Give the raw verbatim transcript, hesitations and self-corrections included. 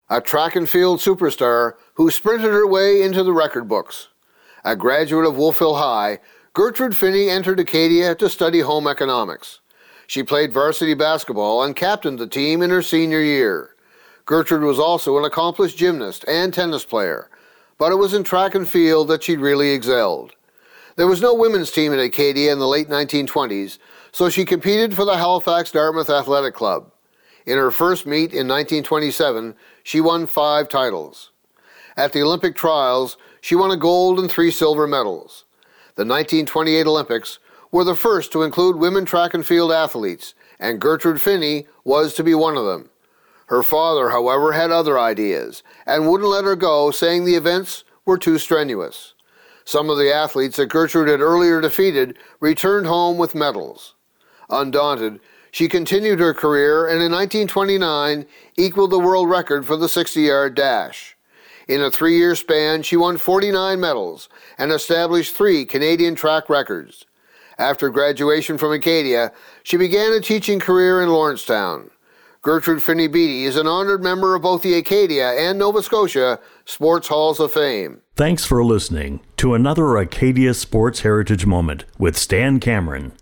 a track and field superstar who sprinted her way into the record books. A graduate of Wolfville High, Gertrude Finney entered Acadia to study home economics. She played varsity basketball and captained the team in her senior year. Gertrude was also an accomplished gymnast and tennis player, but it was in track and field that she really excelled. There was no women's team in Acadia in the late nineteen twenties, so she competed for the Halifax Dartmouth Athletic Club. In her first meet in nineteen twenty-seven, she won five titles. At the Olympic trials, she won a gold and three silver medals. The nineteen twenty-eight Olympics were the first to include women track and field athletes, and Gertrude Finney was to be one of them. Her father, however, had other ideas and wouldn't let her go, saying the events were too strenuous. Some of the athletes that Gertrude had earlier defeated returned home with medals. Undaunted, she continued her career and in nineteen twenty-nine equaled the world record for the sixty-yard dash. In a three-year span, she won forty-nine medals and established three Canadian track records. After graduation from Acadia, she began a teaching career in Lawrencetown. Gertrude Finney Beattie is an honored member of both the Acadia and Nova Scotia Sports Halls of Fame. Thanks for listening to another Acadia Sports Heritage Moment with Stan Cameron.